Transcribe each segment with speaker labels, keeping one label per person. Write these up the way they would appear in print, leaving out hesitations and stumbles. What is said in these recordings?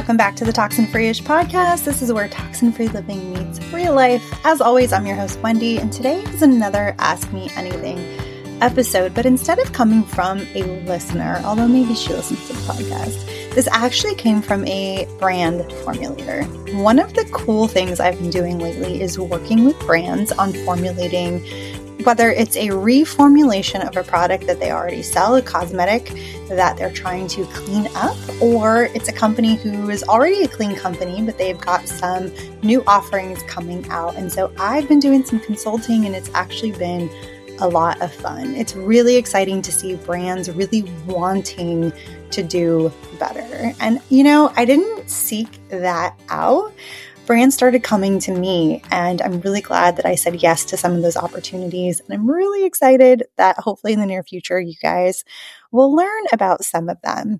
Speaker 1: Welcome back to the Toxin Free-ish podcast. This is where toxin-free living meets real life. As always, I'm your host, Wendy, and today is another Ask Me Anything episode. But instead of coming from a listener, although maybe she listens to the podcast, this actually came from a brand formulator. One of the cool things I've been doing lately is working with brands on formulating, whether it's a reformulation of a product that they already sell, a cosmetic that they're trying to clean up, or it's a company who is already a clean company, but they've got some new offerings coming out. And so I've been doing some consulting, and it's actually been a lot of fun. It's really exciting to see brands really wanting to do better. And, I didn't seek that out. Brands started coming to me, and I'm really glad that I said yes to some of those opportunities. And I'm really excited that hopefully in the near future, you guys will learn about some of them.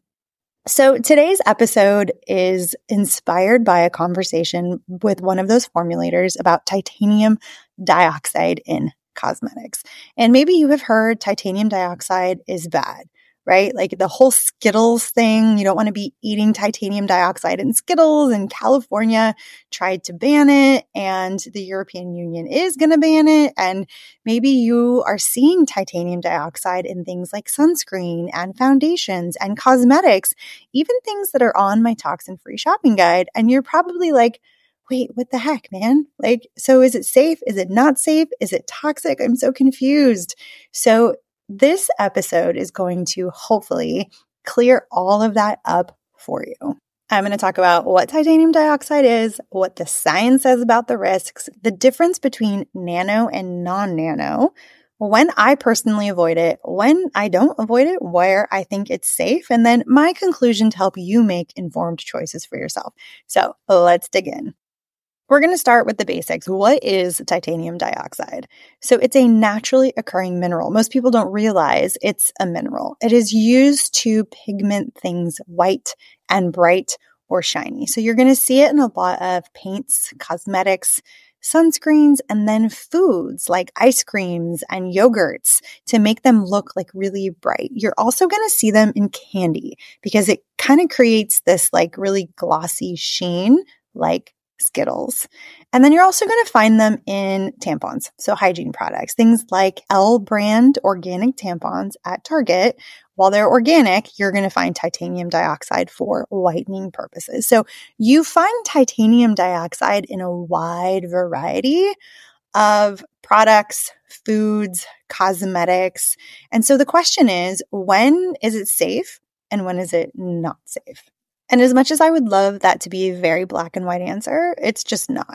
Speaker 1: So today's episode is inspired by a conversation with one of those formulators about titanium dioxide in cosmetics. And maybe you have heard titanium dioxide is bad, right? Like the whole Skittles thing. You don't want to be eating titanium dioxide in Skittles, and California tried to ban it, and the European Union is going to ban it. And maybe you are seeing titanium dioxide in things like sunscreen and foundations and cosmetics, even things that are on my toxin-free shopping guide. And you're probably like, wait, what the heck, man? Like, so is it safe? Is it not safe? Is it toxic? I'm so confused. So this episode is going to hopefully clear all of that up for you. I'm going to talk about what titanium dioxide is, what the science says about the risks, the difference between nano and non-nano, when I personally avoid it, when I don't avoid it, where I think it's safe, and then my conclusion to help you make informed choices for yourself. So let's dig in. We're going to start with the basics. What is titanium dioxide? So it's a naturally occurring mineral. Most people don't realize it's a mineral. It is used to pigment things white and bright or shiny. So you're going to see it in a lot of paints, cosmetics, sunscreens, and then foods like ice creams and yogurts to make them look like really bright. You're also going to see them in candy because it kind of creates this like really glossy sheen like Skittles. And then you're also going to find them in tampons, so hygiene products, things like L brand organic tampons at Target. While they're organic, you're going to find titanium dioxide for whitening purposes. So you find titanium dioxide in a wide variety of products, foods, cosmetics. And so the question is, when is it safe and when is it not safe? And as much as I would love that to be a very black and white answer, it's just not.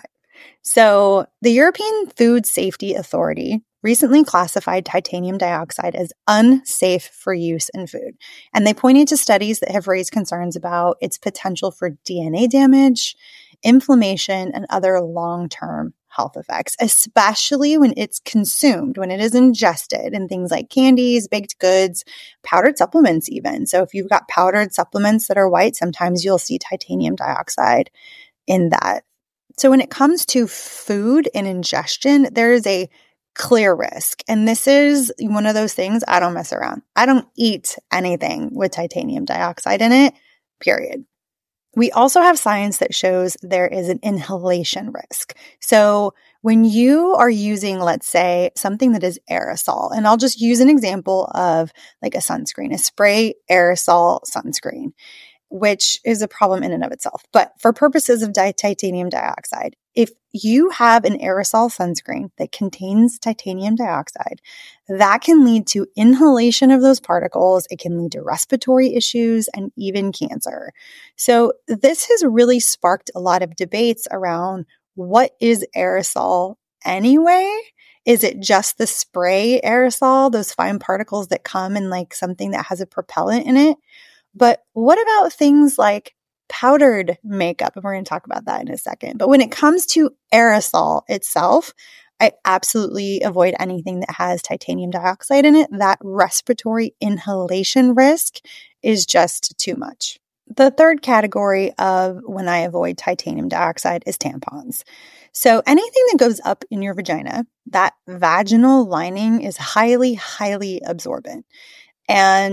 Speaker 1: So the European Food Safety Authority recently classified titanium dioxide as unsafe for use in food. And they pointed to studies that have raised concerns about its potential for DNA damage, inflammation, and other long-term health effects, especially when it's consumed, when it is ingested in things like candies, baked goods, powdered supplements even. So if you've got powdered supplements that are white, sometimes you'll see titanium dioxide in that. So when it comes to food and ingestion, there is a clear risk. And this is one of those things I don't mess around. I don't eat anything with titanium dioxide in it, period. We also have science that shows there is an inhalation risk. So when you are using, let's say, something that is aerosol, and I'll just use an example of like a sunscreen, a spray aerosol sunscreen, which is a problem in and of itself. But for purposes of titanium dioxide, if you have an aerosol sunscreen that contains titanium dioxide, that can lead to inhalation of those particles. It can lead to respiratory issues and even cancer. So this has really sparked a lot of debates around what is aerosol anyway? Is it just the spray aerosol, those fine particles that come in like something that has a propellant in it? But what about things like powdered makeup? And we're going to talk about that in a second. But when it comes to aerosol itself, I absolutely avoid anything that has titanium dioxide in it. That respiratory inhalation risk is just too much. The third category of when I avoid titanium dioxide is tampons. So anything that goes up in your vagina, that vaginal lining is highly, highly absorbent. And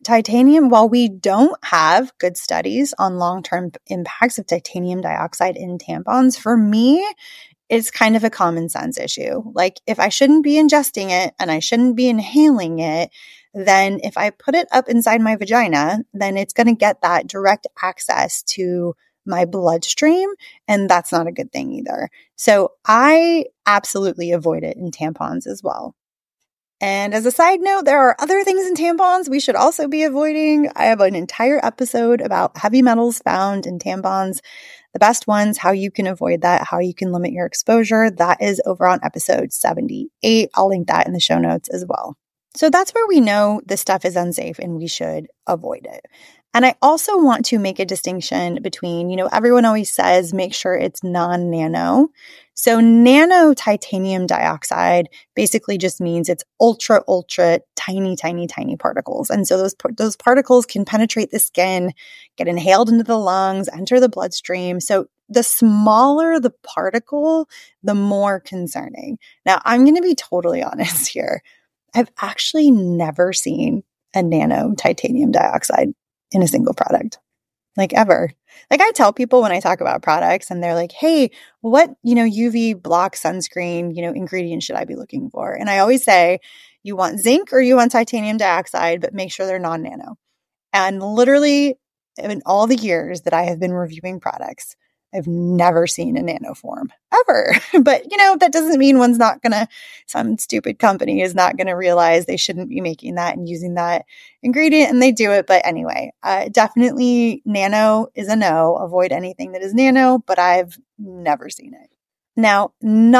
Speaker 1: titanium, while we don't have good studies on long-term impacts of titanium dioxide in tampons, for me, it's kind of a common sense issue. Like if I shouldn't be ingesting it and I shouldn't be inhaling it, then if I put it up inside my vagina, then it's going to get that direct access to my bloodstream. And that's not a good thing either. So I absolutely avoid it in tampons as well. And as a side note, there are other things in tampons we should also be avoiding. I have an entire episode about heavy metals found in tampons, the best ones, how you can avoid that, how you can limit your exposure. That is over on episode 78. I'll link that in the show notes as well. So that's where we know this stuff is unsafe and we should avoid it. And I also want to make a distinction between, everyone always says, make sure it's non-nano. So nano titanium dioxide basically just means it's ultra, ultra tiny, tiny, tiny particles. And so those particles can penetrate the skin, get inhaled into the lungs, enter the bloodstream. So the smaller the particle, the more concerning. Now, I'm going to be totally honest here. I've actually never seen a nano titanium dioxide in a single product, like ever. Like I tell people when I talk about products and they're like, hey, what, UV block sunscreen, ingredient should I be looking for? And I always say, you want zinc or you want titanium dioxide, but make sure they're non-nano. And literally in all the years that I have been reviewing products, I've never seen a nano form ever. But, that doesn't mean some stupid company is not going to realize they shouldn't be making that and using that ingredient, and they do it. But anyway, definitely nano is a no. Avoid anything that is nano, but I've never seen it. Now,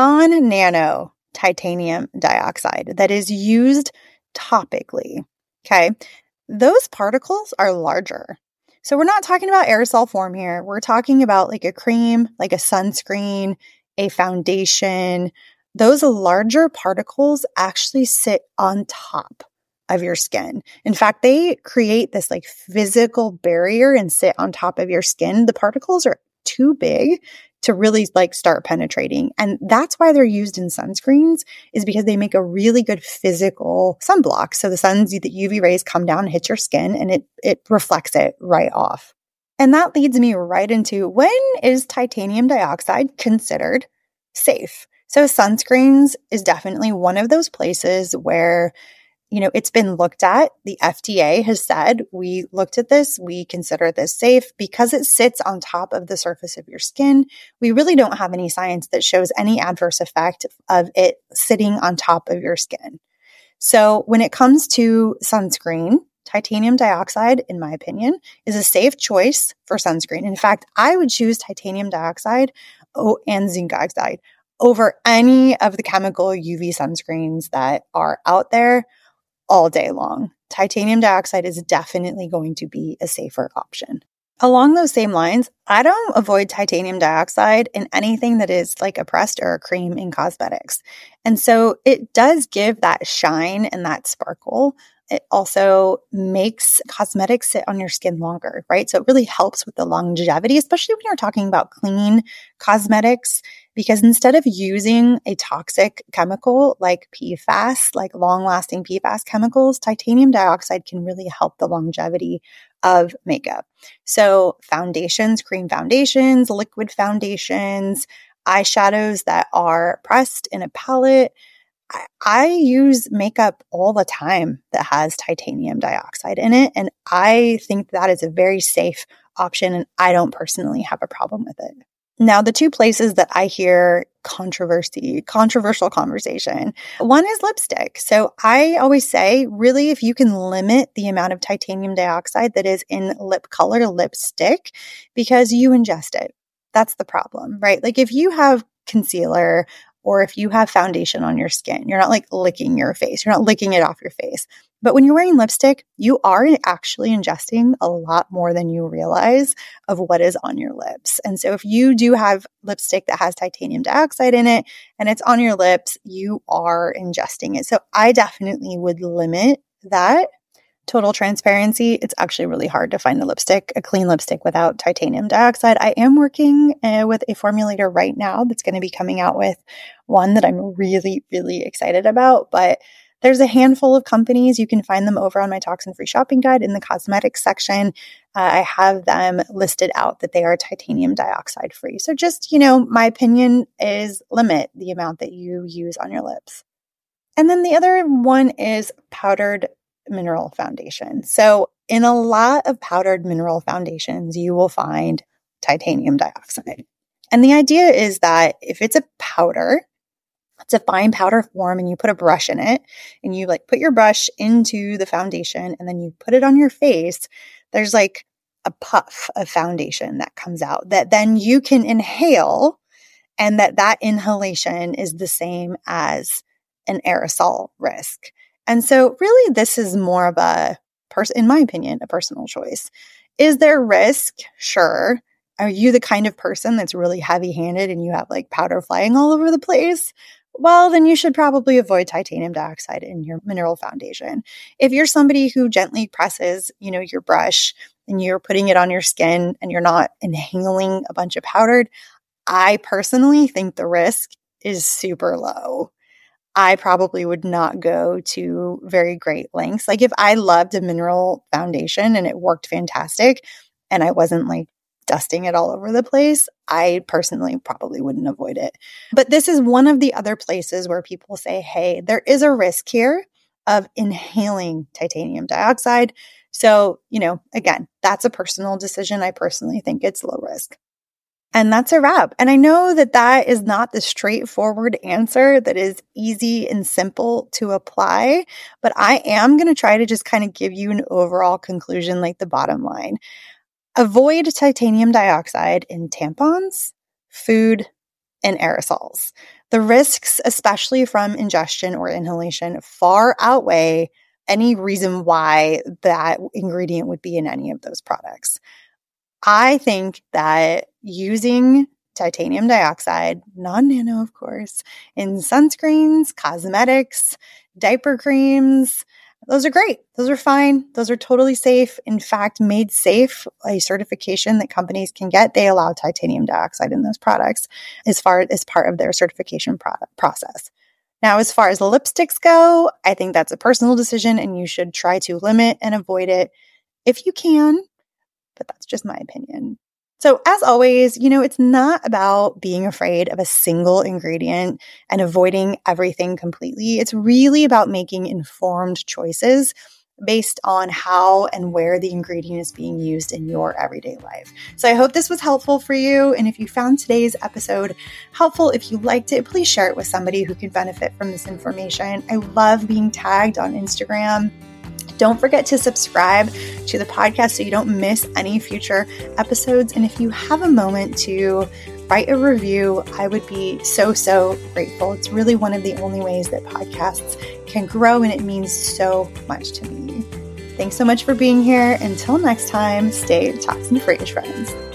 Speaker 1: non-nano titanium dioxide that is used topically, okay, those particles are larger. So we're not talking about aerosol form here. We're talking about like a cream, like a sunscreen, a foundation. Those larger particles actually sit on top of your skin. In fact, they create this like physical barrier and sit on top of your skin. The particles are too big to really like start penetrating. And that's why they're used in sunscreens, is because they make a really good physical sunblock. So the UV rays come down, hit your skin, and it reflects it right off. And that leads me right into, when is titanium dioxide considered safe? So sunscreens is definitely one of those places where it's been looked at. The FDA has said, we looked at this, we consider this safe because it sits on top of the surface of your skin. We really don't have any science that shows any adverse effect of it sitting on top of your skin. So when it comes to sunscreen, titanium dioxide, in my opinion, is a safe choice for sunscreen. In fact, I would choose titanium dioxide and zinc oxide over any of the chemical UV sunscreens that are out there all day long. Titanium dioxide is definitely going to be a safer option. Along those same lines, I don't avoid titanium dioxide in anything that is like a pressed or a cream in cosmetics. And so it does give that shine and that sparkle. It also makes cosmetics sit on your skin longer, right? So it really helps with the longevity, especially when you're talking about clean cosmetics, because instead of using a toxic chemical like PFAS, like long-lasting PFAS chemicals, titanium dioxide can really help the longevity of makeup. So foundations, cream foundations, liquid foundations, eyeshadows that are pressed in a palette, I use makeup all the time that has titanium dioxide in it. And I think that is a very safe option. And I don't personally have a problem with it. Now, the two places that I hear controversial conversation, one is lipstick. So I always say, really, if you can limit the amount of titanium dioxide that is in lip color lipstick, because you ingest it. That's the problem, right? Like if you have concealer or if you have foundation on your skin, you're not like licking your face. You're not licking it off your face. But when you're wearing lipstick, you are actually ingesting a lot more than you realize of what is on your lips. And so if you do have lipstick that has titanium dioxide in it and it's on your lips, you are ingesting it. So I definitely would limit that. Total transparency, it's actually really hard to find a clean lipstick without titanium dioxide. I am working with a formulator right now that's going to be coming out with one that I'm really, really excited about. But There's a handful of companies. You can find them over on my toxin-free shopping guide in the cosmetics section. I have them listed out that they are titanium dioxide free. So just, my opinion is limit the amount that you use on your lips. And then the other one is powdered mineral foundation. So in a lot of powdered mineral foundations, you will find titanium dioxide. And the idea is that if it's a powder, it's a fine powder form, and you put a brush in it, and you put your brush into the foundation, and then you put it on your face, there's a puff of foundation that comes out that then you can inhale, and that inhalation is the same as an aerosol risk. And so really this is more of in my opinion, a personal choice. Is there risk? Sure. Are you the kind of person that's really heavy-handed and you have powder flying all over the place? Well, then you should probably avoid titanium dioxide in your mineral foundation. If you're somebody who gently presses, your brush and you're putting it on your skin and you're not inhaling a bunch of powdered, I personally think the risk is super low. I probably would not go to very great lengths. If I loved a mineral foundation and it worked fantastic and I wasn't dusting it all over the place, I personally probably wouldn't avoid it. But this is one of the other places where people say, hey, there is a risk here of inhaling titanium dioxide. So, again, that's a personal decision. I personally think it's low risk. And that's a wrap. And I know that is not the straightforward answer that is easy and simple to apply, but I am going to try to just kind of give you an overall conclusion, the bottom line. Avoid titanium dioxide in tampons, food, and aerosols. The risks, especially from ingestion or inhalation, far outweigh any reason why that ingredient would be in any of those products. I think that using titanium dioxide, non-nano of course, in sunscreens, cosmetics, diaper creams, those are great. Those are fine. Those are totally safe. In fact, Made Safe, a certification that companies can get, they allow titanium dioxide in those products as part of their certification process. Now, as far as lipsticks go, I think that's a personal decision and you should try to limit and avoid it if you can. But that's just my opinion. So as always, it's not about being afraid of a single ingredient and avoiding everything completely. It's really about making informed choices based on how and where the ingredient is being used in your everyday life. So I hope this was helpful for you. And if you found today's episode helpful, if you liked it, please share it with somebody who could benefit from this information. I love being tagged on Instagram. Don't forget to subscribe to the podcast so you don't miss any future episodes. And if you have a moment to write a review, I would be so, so grateful. It's really one of the only ways that podcasts can grow, and it means so much to me. Thanks so much for being here. Until next time, stay toxin-free, friends.